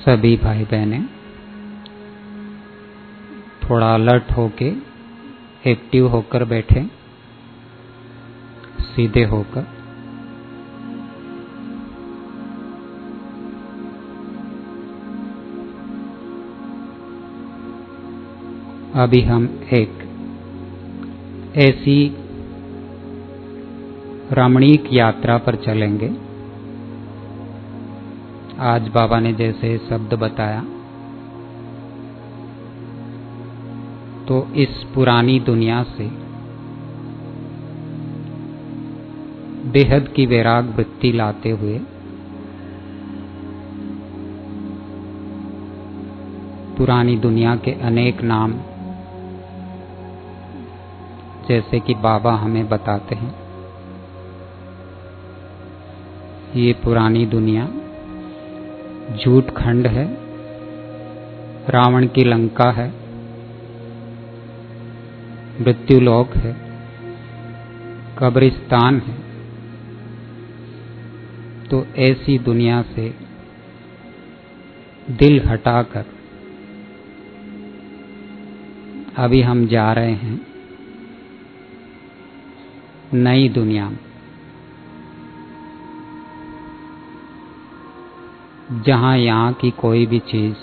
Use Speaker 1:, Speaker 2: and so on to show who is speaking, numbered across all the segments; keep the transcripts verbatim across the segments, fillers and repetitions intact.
Speaker 1: सभी भाई बहनें थोड़ा अलर्ट होके एक्टिव होकर बैठे, सीधे होकर। अभी हम एक ऐसी रमणीक यात्रा पर चलेंगे। आज बाबा ने जैसे शब्द बताया, तो इस पुरानी दुनिया से बेहद की वैराग वृत्ति लाते हुए पुरानी दुनिया के अनेक नाम जैसे कि बाबा हमें बताते हैं, ये पुरानी दुनिया झूठ खंड है, रावण की लंका है, मृत्युलोक है, कब्रिस्तान है। तो ऐसी दुनिया से दिल हटाकर अभी हम जा रहे हैं नई दुनिया में, जहां यहां की कोई भी चीज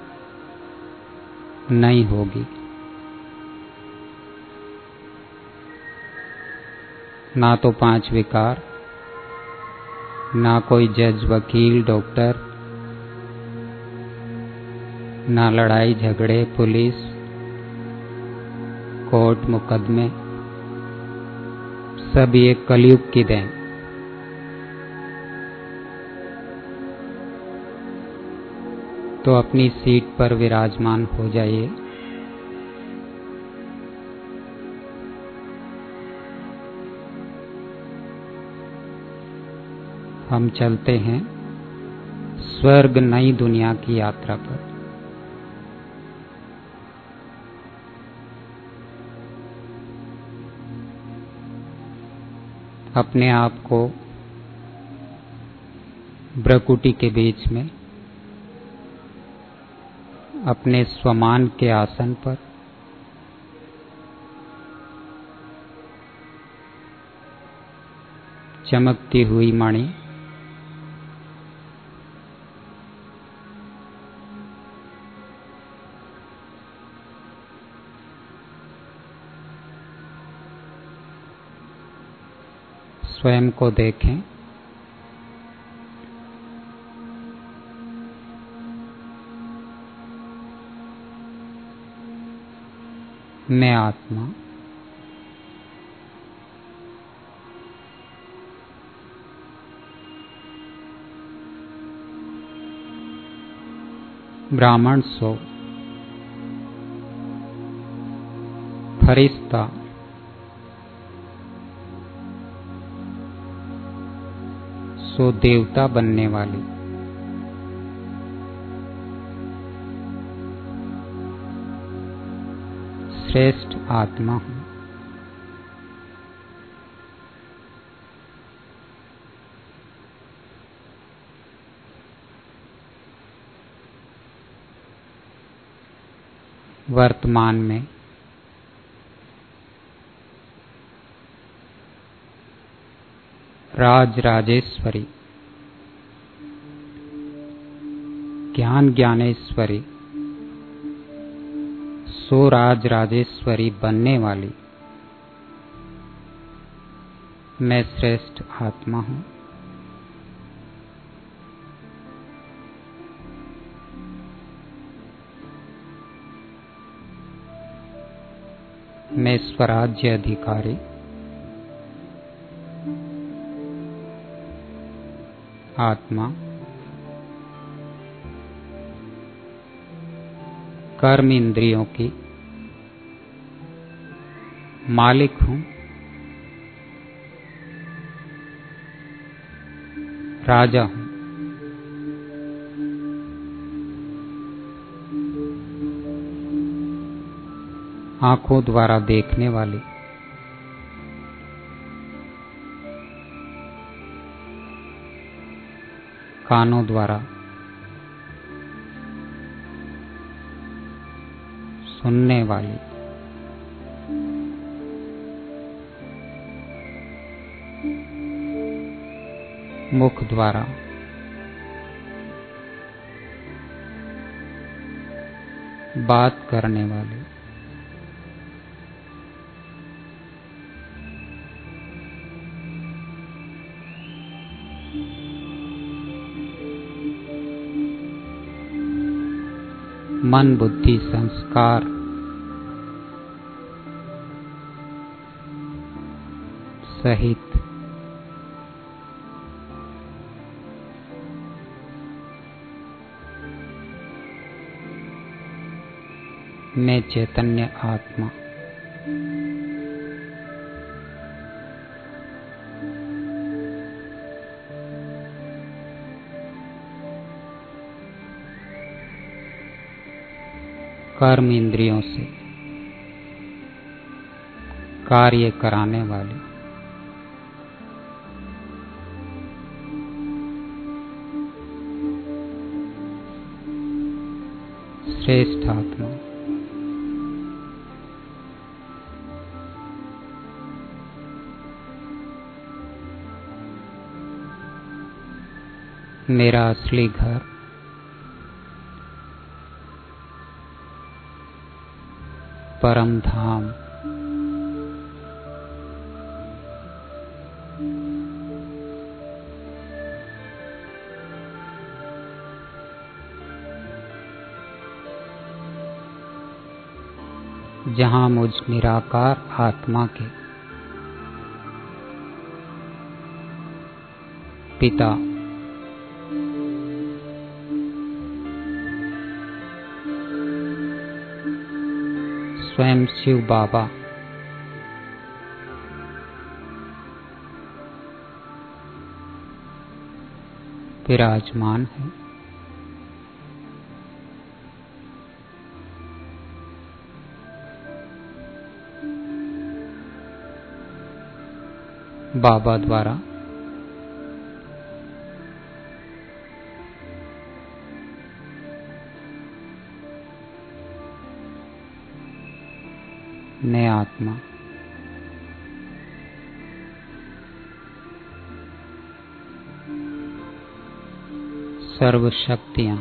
Speaker 1: नहीं होगी। ना तो पांच विकार, ना कोई जज, वकील, डॉक्टर, ना लड़ाई झगड़े, पुलिस, कोर्ट मुकदमे, सब ये कलयुग की देन। तो अपनी सीट पर विराजमान हो जाइए। हम चलते हैं स्वर्ग नई दुनिया की यात्रा पर। अपने आप को भ्रकुटी के बीच में अपने स्वमान के आसन पर चमकती हुई मणि स्वयं को देखें। मैं आत्मा ब्राह्मण सो, फरिश्ता सो देवता बनने वाली, श्रेष्ठ आत्मा हूं। वर्तमान में राज राजेश्वरी, ज्ञान ज्ञानेश्वरी, सो राज राजेश्वरी बनने वाली मैं श्रेष्ठ आत्मा हूं। मैं स्वराज्य अधिकारी, आत्मा, कर्म इंद्रियों की मालिक हूं, राजा हूं। आंखों द्वारा देखने वाली, कानों द्वारा सुनने वाली, मुख द्वारा बात करने वाली, मन बुद्धि संस्कार सहित मैं चैतन्य आत्मा कर्म इंद्रियों से कार्य कराने वाली, श्रेष्ठ आत्मा मेरा असली घर परम धाम जहां मुझ निराकार आत्मा के पिता स्वयं शिव बाबा विराजमान है। बाबा द्वारा मैं आत्मा सर्व शक्तियां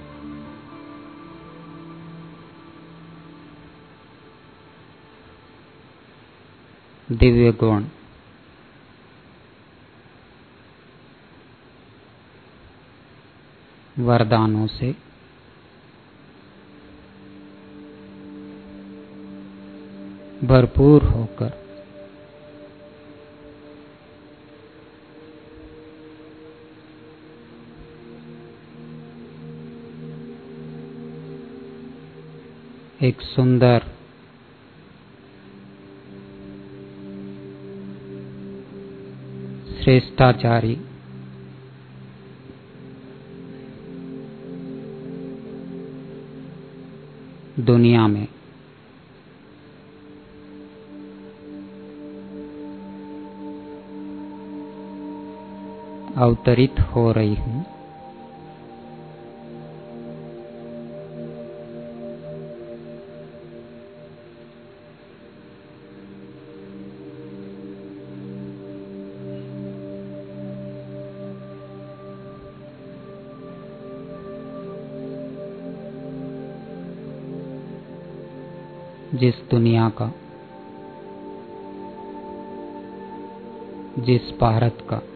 Speaker 1: दिव्य गुण वरदानों से भरपूर होकर एक सुंदर श्रेष्ठाचारी दुनिया में अवतरित हो रही हूं। जिस दुनिया का, जिस भारत का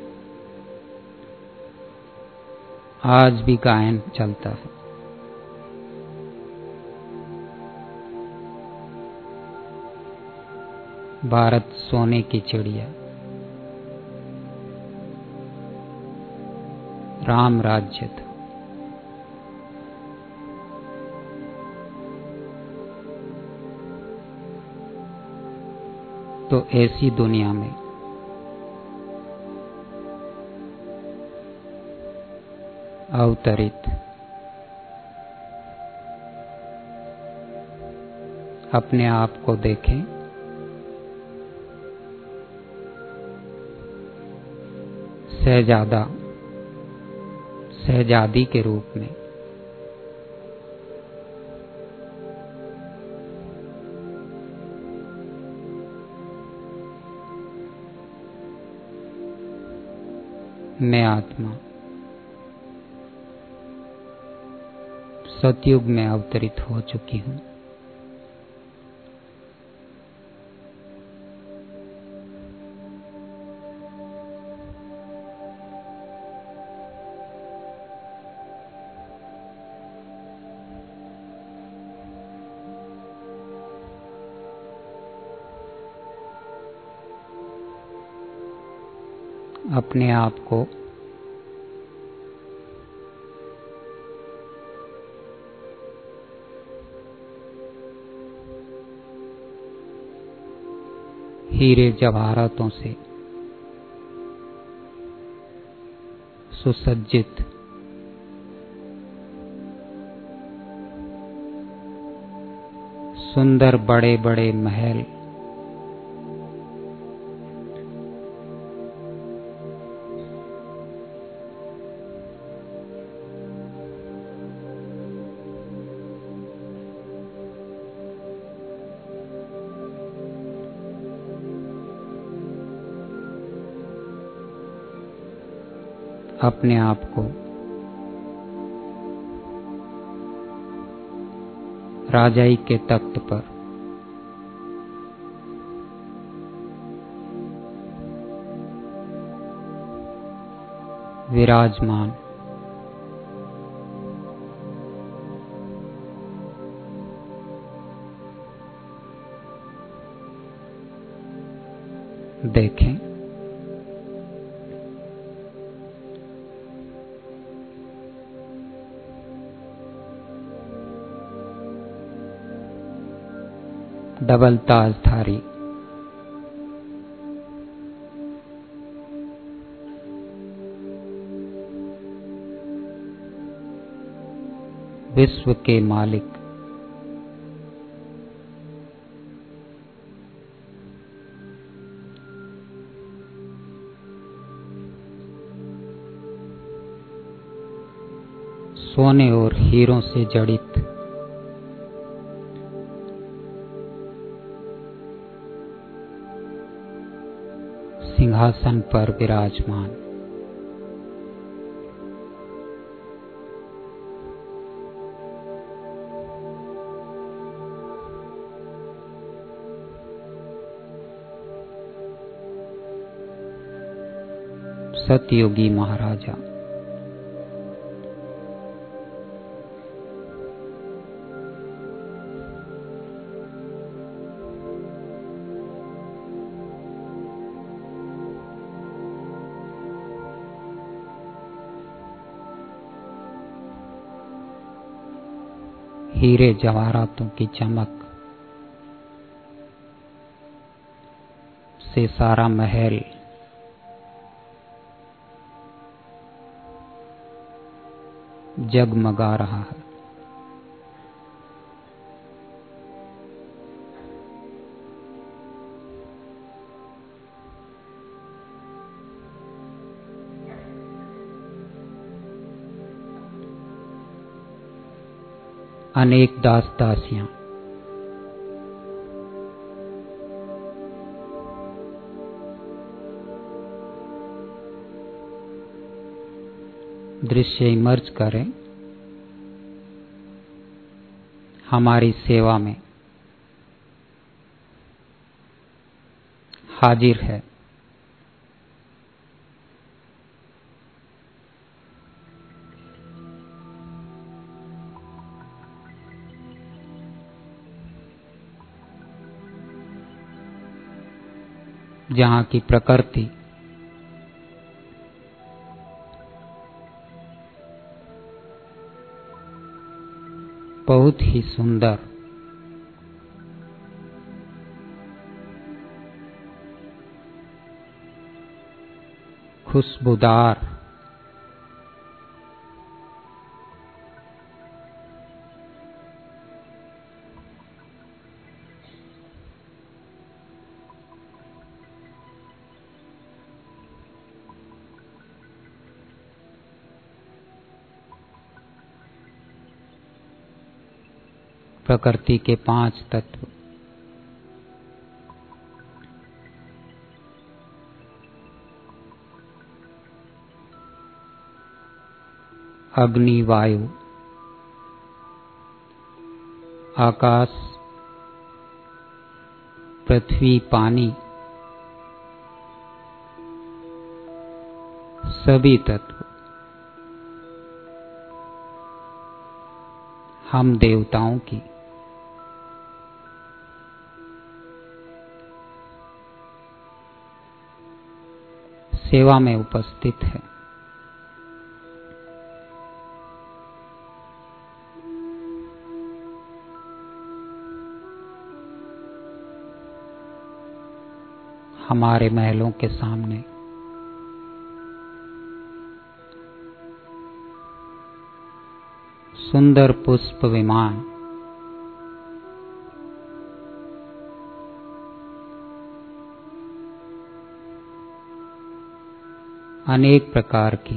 Speaker 1: आज भी गायन चलता है, भारत सोने की चिड़िया, राम राज्य था। तो ऐसी दुनिया में अवतरित अपने आप को देखें, शहजादा शहजादी के रूप में मैं आत्मा सतयुग में अवतरित हो चुकी हूँ। अपने आप को हीरे जवाहरातों से सुसज्जित सुंदर बड़े बड़े महल अपने आप को राजाई के तख्त पर विराजमान देखें। डबल ताजधारी विश्व के मालिक सोने और हीरों से जड़ित सिंहासन पर विराजमान सतयोगी महाराजा हीरे जवाहरातों की चमक से सारा महल जगमगा रहा है। अनेक दास दासियां दृश्य इमर्ज करें हमारी सेवा में हाजिर है। जहाँ की प्रकृति बहुत ही सुंदर खुशबूदार प्रकृति के पांच तत्व अग्नि, वायु, आकाश, पृथ्वी, पानी, सभी तत्व हम देवताओं की सेवा में उपस्थित है। हमारे महलों के सामने सुंदर पुष्प विमान अनेक प्रकार की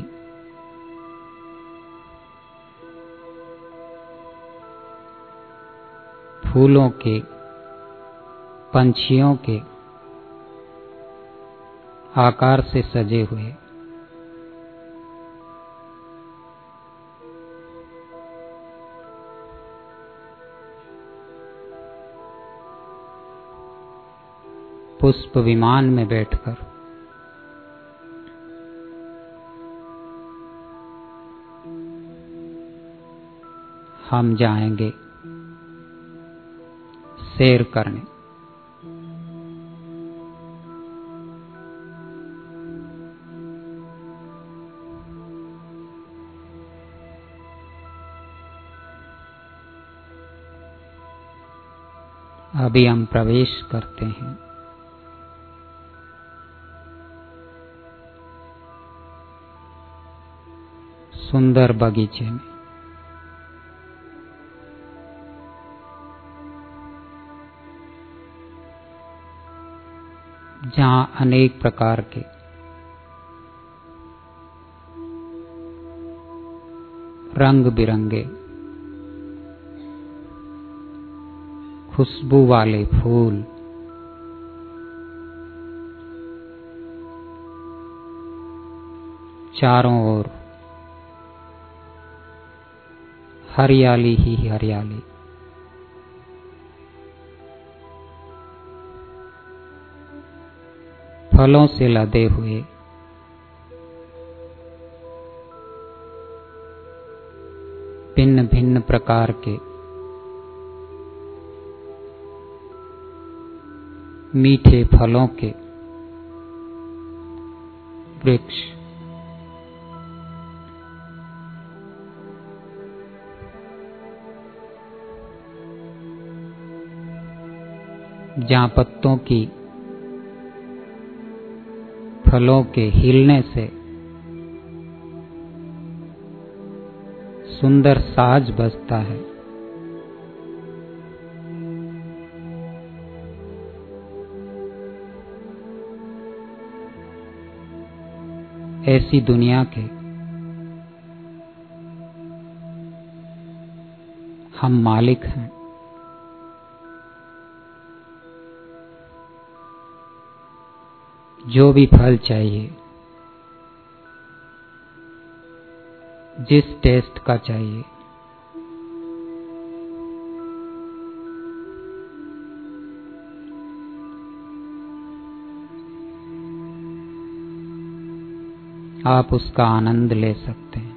Speaker 1: फूलों के, पंछियों के आकार से सजे हुए पुष्प विमान में बैठकर हम जाएंगे सैर करने। अभी हम प्रवेश करते हैं सुंदर बगीचे में। जहां अनेक प्रकार के रंग बिरंगे खुशबू वाले फूल चारों ओर हरियाली ही हरियाली, फलों से लदे हुए भिन्न भिन्न प्रकार के मीठे फलों के वृक्ष, जहां पत्तों की फलों के हिलने से सुंदर साज बजता है। ऐसी दुनिया के हम मालिक हैं। जो भी फल चाहिए, जिस टेस्ट का चाहिए, आप उसका आनंद ले सकते हैं।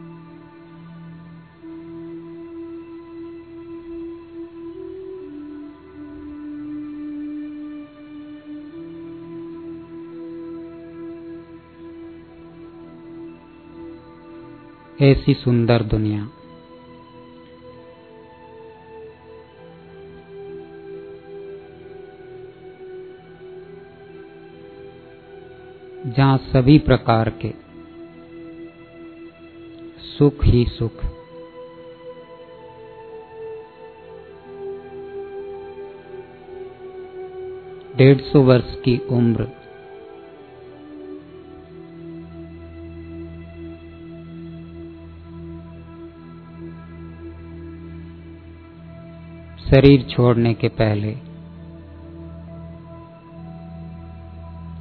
Speaker 1: ऐसी सुंदर दुनिया जहां सभी प्रकार के सुख ही सुख, डेढ़ सौ वर्ष की उम्र, शरीर छोड़ने के पहले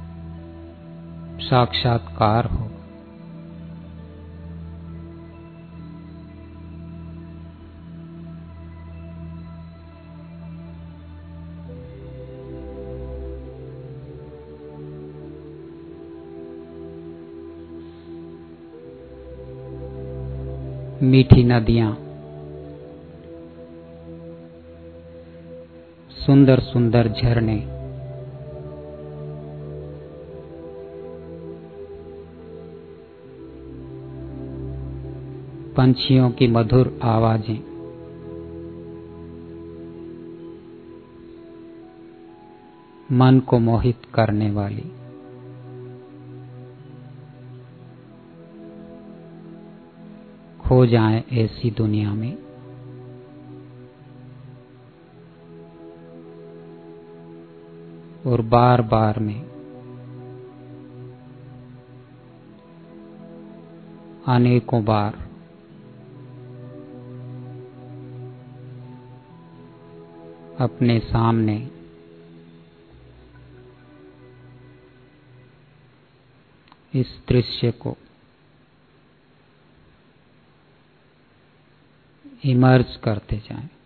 Speaker 1: साक्षात्कार हो। मीठी नदियां, सुंदर सुंदर झरने, पंछियों की मधुर आवाजें, मन को मोहित करने वाली, खो जाएं ऐसी दुनिया में। और बार बार में अनेकों बार अपने सामने इस दृश्य को इमर्ज करते जाएं।